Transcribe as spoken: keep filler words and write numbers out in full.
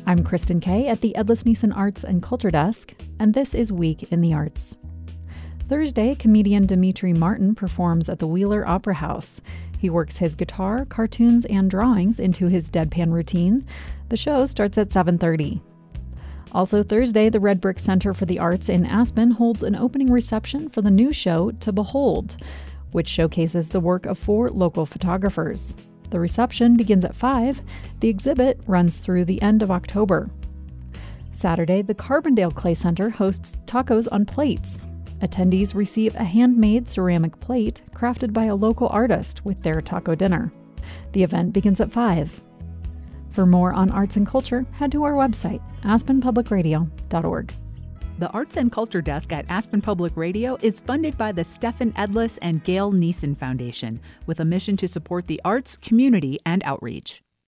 I'm Kristen Kay at the Edlis Neeson Arts and Culture Desk, and this is Week in the Arts. Thursday, comedian Demetri Martin performs at the Wheeler Opera House. He works his guitar, cartoons, and drawings into his deadpan routine. The show starts at seven thirty. Also Thursday, the Red Brick Center for the Arts in Aspen holds an opening reception for the new show To Behold, which showcases the work of four local photographers. The reception begins at five. The exhibit runs through the end of October. Saturday, the Carbondale Clay Center hosts Tacos on Plates. Attendees receive a handmade ceramic plate crafted by a local artist with their taco dinner. The event begins at five. For more on arts and culture, head to our website, aspen public radio dot org. The Arts and Culture Desk at Aspen Public Radio is funded by the Stephen Edlis and Gail Neeson Foundation, with a mission to support the arts, community, and outreach.